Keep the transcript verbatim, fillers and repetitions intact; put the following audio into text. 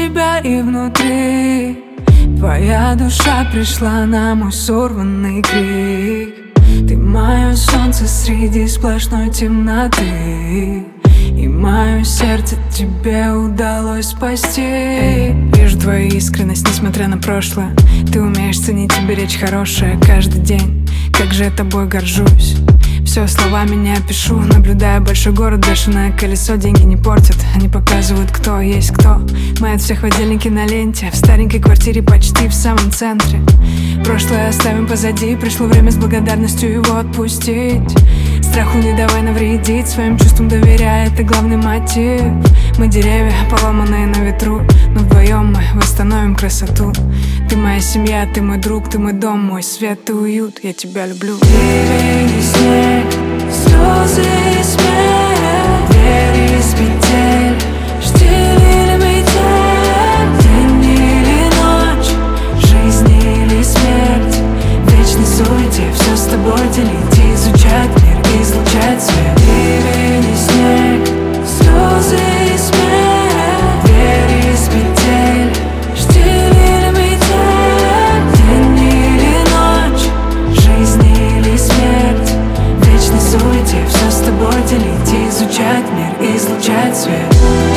тебя и внутри. Твоя душа пришла на мой сорванный крик. Ты мое солнце среди сплошной темноты, и мое сердце тебе удалось спасти. Эй, вижу твою искренность, несмотря на прошлое. Ты умеешь ценить и беречь хорошее каждый день. Как же я тобой горжусь. Все словами не опишу. Наблюдая большой город, бешеное колесо. Деньги не портят, они показывают, кто есть кто. Мы от всех в отдельнике на ленте, в старенькой квартире почти в самом центре. Прошлое оставим позади, пришло время с благодарностью его отпустить. Страху не давай навредить, своим чувствам доверяй, это главный мотив. Мы деревья, поломанные на ветру, но вдвоем мы восстановим красоту. Ты моя семья, ты мой друг, ты мой дом, мой свет и уют, я тебя люблю. Ливень и снег, слезы и смех, двери из петель, штиль или метель, день или ночь, жизнь или смерть, в вечной суете все с тобой делить, изучать мир, излучать свет. Ливень и снег, слезы и смех, двери из петель, штиль или метель, день или ночь, жизнь или смерть, в вечной суете все с тобой делить, изучать мир, излучать свет.